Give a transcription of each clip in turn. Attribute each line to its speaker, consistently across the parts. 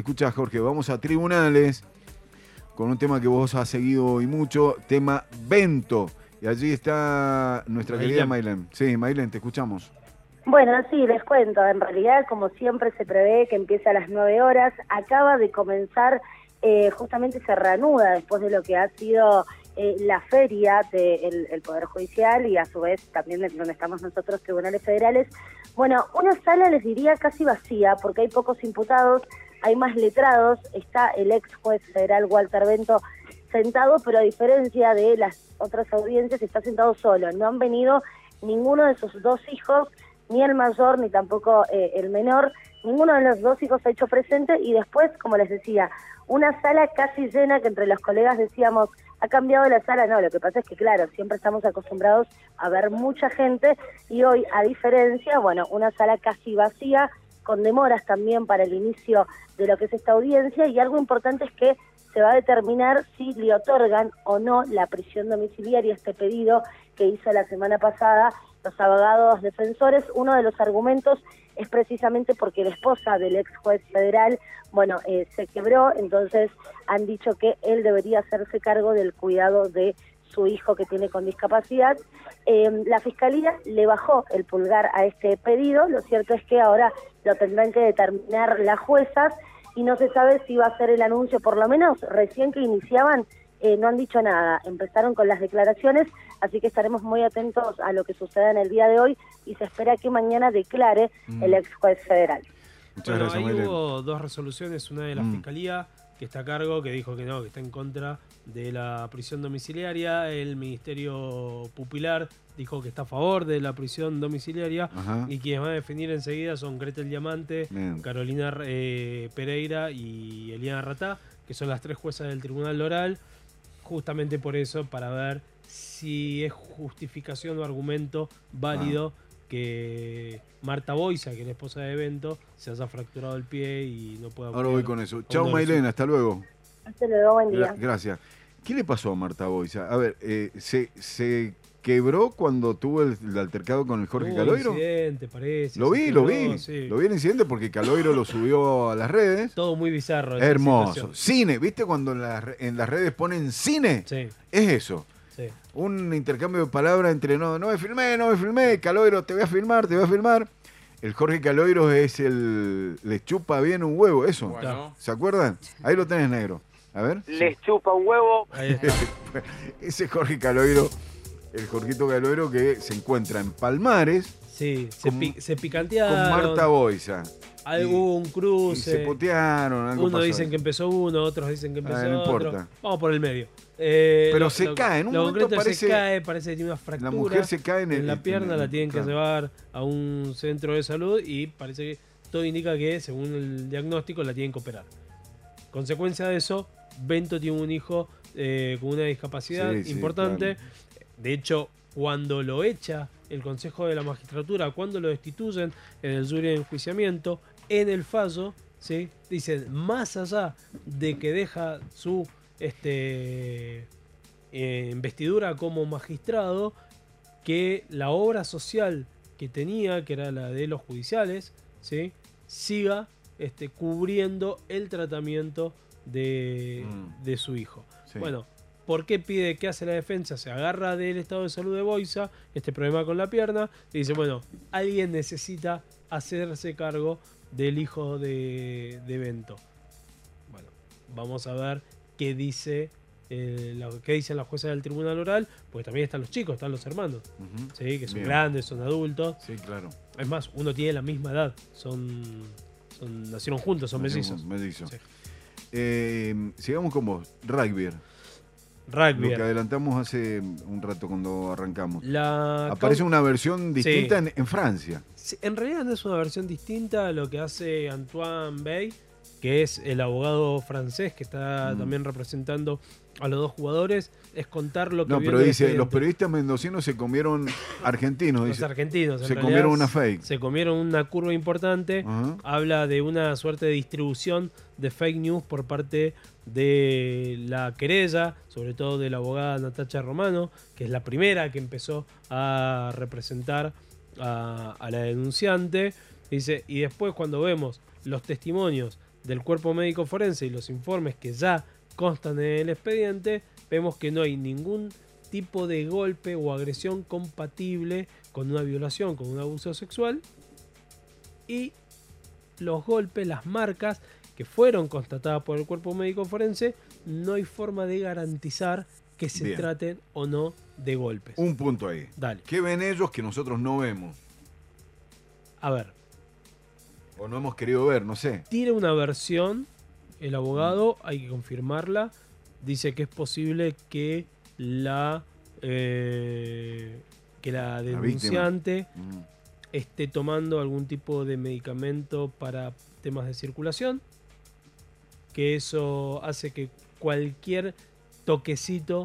Speaker 1: Escucha, Jorge, vamos a tribunales con un tema que vos has seguido y mucho, tema Vento. Y allí está nuestra querida Maylen. Sí, Maylen, te escuchamos.
Speaker 2: Bueno, sí, les cuento. En realidad, como siempre se prevé que empiece a las 9 horas, acaba de comenzar, justamente se reanuda después de lo que ha sido la feria del Poder Judicial y a su vez también donde estamos nosotros, tribunales federales. Bueno, una sala les diría casi vacía porque hay pocos imputados, hay más letrados, está el ex juez federal Walter Bento sentado, pero a diferencia de las otras audiencias está sentado solo. No han venido ninguno de sus dos hijos, ni el mayor ni tampoco el menor. Ninguno de los dos hijos se ha hecho presente y después, como les decía, una sala casi llena que entre los colegas decíamos, ha cambiado la sala. No, lo que pasa es que claro, siempre estamos acostumbrados a ver mucha gente y hoy, a diferencia, bueno, una sala casi vacía, con demoras también para el inicio de lo que es esta audiencia, y algo importante es que se va a determinar si le otorgan o no la prisión domiciliaria, este pedido que hizo la semana pasada los abogados defensores. Uno de los argumentos es precisamente porque la esposa del ex juez federal, bueno, se quebró, entonces han dicho que él debería hacerse cargo del cuidado de su hijo que tiene con discapacidad. La Fiscalía le bajó el pulgar a este pedido, lo cierto es que ahora lo tendrán que determinar las juezas y no se sabe si va a ser el anuncio, por lo menos recién que iniciaban, no han dicho nada, empezaron con las declaraciones, así que estaremos muy atentos a lo que suceda en el día de hoy y se espera que mañana declare el ex juez federal.
Speaker 3: Muchas gracias, ahí hubo dos resoluciones, una de la Fiscalía, que está a cargo, que dijo que no, que está en contra de la prisión domiciliaria. El Ministerio Pupilar dijo que está a favor de la prisión domiciliaria. Ajá. Y quienes van a definir enseguida son Gretel Diamante, Carolina Pereira y Eliana Ratá, que son las tres juezas del Tribunal Oral, justamente por eso, para ver si es justificación o argumento válido que Marta Boisa, que es la esposa de Bento, se haya fracturado el pie y no pueda...
Speaker 1: Ahora voy con eso. Chao, Maylena, hasta luego.
Speaker 2: Hasta luego, buen día.
Speaker 1: Gracias. ¿Qué le pasó a Marta Boisa? A ver, ¿se quebró cuando tuvo el altercado con el Jorge Caloiro?
Speaker 3: Un incidente, parece.
Speaker 1: Lo vi el incidente porque Caloiro lo subió a las redes.
Speaker 3: Todo muy bizarro.
Speaker 1: Hermoso. Situación. Cine, ¿viste cuando en las redes ponen cine? Sí. Es eso. Sí. Un intercambio de palabras entre no me filmé, Caloiro, te voy a filmar. El Jorge Caloiro le chupa bien un huevo, eso. Bueno. ¿Se acuerdan? Ahí lo tenés, negro. A ver.
Speaker 4: Les chupa un huevo.
Speaker 3: Ahí está.
Speaker 1: Ese Jorge Caloiro, el Jorgito Caloiro que se encuentra en Palmares.
Speaker 3: Sí, se picantearon.
Speaker 1: Con Marta Boisa.
Speaker 3: Hubo un cruce.
Speaker 1: Y se putearon.
Speaker 3: Uno dicen que empezó uno, otros dicen que empezó
Speaker 1: no
Speaker 3: otro.
Speaker 1: Importa.
Speaker 3: Vamos por el medio.
Speaker 1: Pero se cae, en un momento
Speaker 3: parece que tiene una fractura.
Speaker 1: La mujer se cae
Speaker 3: en la pierna, la tienen que llevar a un centro de salud y parece que todo indica que, según el diagnóstico, la tienen que operar. Consecuencia de eso, Bento tiene un hijo con una discapacidad importante. Claro. De hecho, cuando lo echa el Consejo de la Magistratura, cuando lo destituyen en el jury de enjuiciamiento, en el fallo, ¿sí?, dicen, más allá de que deja su investidura como magistrado, que la obra social que tenía, que era la de los judiciales, ¿sí?, siga cubriendo el tratamiento de su hijo. Sí. Bueno, ¿por qué pide? ¿Qué hace la defensa? Se agarra del estado de salud de Boisa, este problema con la pierna, y dice, bueno, alguien necesita hacerse cargo del hijo de Bento. Bueno, vamos a ver qué dice qué dicen las juezas del Tribunal Oral, porque también están los chicos, están los hermanos, ¿sí?, que son grandes, son adultos.
Speaker 1: Sí, claro.
Speaker 3: Es más, uno tiene la misma edad, nacieron juntos, son mellizos.
Speaker 1: Sí. Sigamos con vos, rugby. Lo que adelantamos hace un rato cuando arrancamos. Aparece una versión distinta en Francia.
Speaker 3: Sí, en realidad no es una versión distinta a lo que hace Antoine Bey, que es el abogado francés que está también representando a los dos jugadores, es contar lo que...
Speaker 1: No, pero dice, los periodistas mendocinos se comieron argentinos.
Speaker 3: Los argentinos,
Speaker 1: se comieron una fake.
Speaker 3: Se comieron una curva importante. Habla de una suerte de distribución de fake news por parte de la querella, sobre todo de la abogada Natacha Romano, que es la primera que empezó a representar a la denunciante. Dice, y después cuando vemos los testimonios del cuerpo médico forense y los informes que ya constan en el expediente, vemos que no hay ningún tipo de golpe o agresión compatible con una violación, con un abuso sexual, y los golpes, las marcas que fueron constatadas por el cuerpo médico forense, no hay forma de garantizar que se traten o no de golpes.
Speaker 1: Un punto ahí.
Speaker 3: Dale.
Speaker 1: ¿Qué ven ellos que nosotros no vemos?
Speaker 3: A ver.
Speaker 1: O no hemos querido ver, no sé.
Speaker 3: Tira una versión, el abogado, hay que confirmarla, dice que es posible que la denunciante esté tomando algún tipo de medicamento para temas de circulación, que eso hace que cualquier toquecito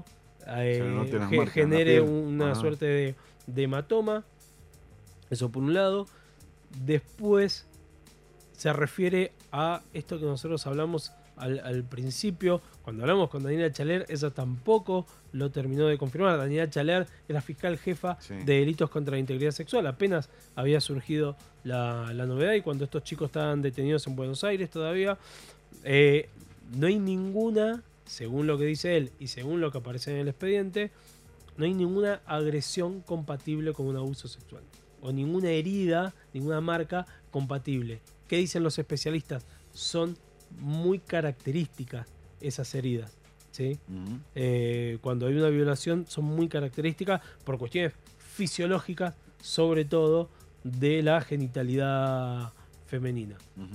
Speaker 3: genere una suerte de hematoma. Eso por un lado. Después se refiere a esto que nosotros hablamos al principio, cuando hablamos con Daniela Chaler, ella tampoco lo terminó de confirmar. Daniela Chaler era fiscal jefa de delitos contra la integridad sexual. Apenas había surgido la novedad, y cuando estos chicos estaban detenidos en Buenos Aires todavía, no hay ninguna, según lo que dice él y según lo que aparece en el expediente, no hay ninguna agresión compatible con un abuso sexual, o ninguna herida, ninguna marca compatible. ¿Qué dicen los especialistas? Son muy características esas heridas, ¿sí? Cuando hay una violación son muy características por cuestiones fisiológicas, sobre todo de la genitalidad femenina.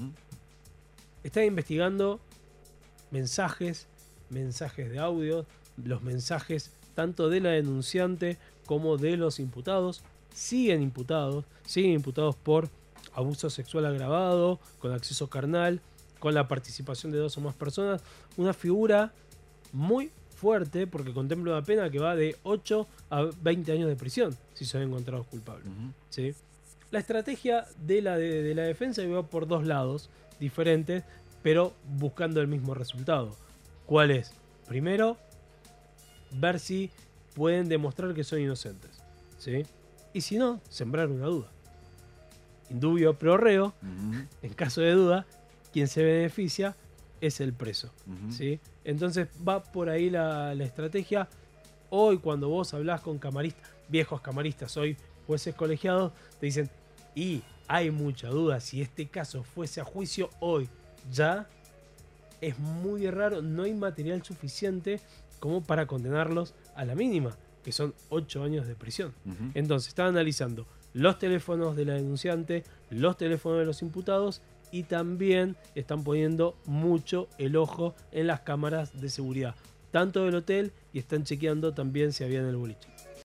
Speaker 3: Están investigando mensajes de audio, los mensajes tanto de la denunciante como de los imputados. Siguen imputados por abuso sexual agravado, con acceso carnal, con la participación de 2 o más personas. Una figura muy fuerte, porque contempla una pena que va de 8 a 20 años de prisión si son encontrados culpables. ¿Sí? La estrategia de la defensa va por 2 lados diferentes, pero buscando el mismo resultado. ¿Cuál es? Primero, ver si pueden demostrar que son inocentes, ¿sí? Y si no, sembrar una duda. Indubio pro reo. En caso de duda, quien se beneficia es el preso, ¿sí? Entonces va por ahí la estrategia. Hoy, cuando vos hablás con camaristas, viejos camaristas, hoy jueces colegiados, te dicen, y hay mucha duda, si este caso fuese a juicio hoy, ya es muy raro, no hay material suficiente como para condenarlos a la mínima, que son 8 años de prisión. Entonces están analizando los teléfonos de la denunciante, los teléfonos de los imputados, y también están poniendo mucho el ojo en las cámaras de seguridad, tanto del hotel, y están chequeando también si había en el boliche.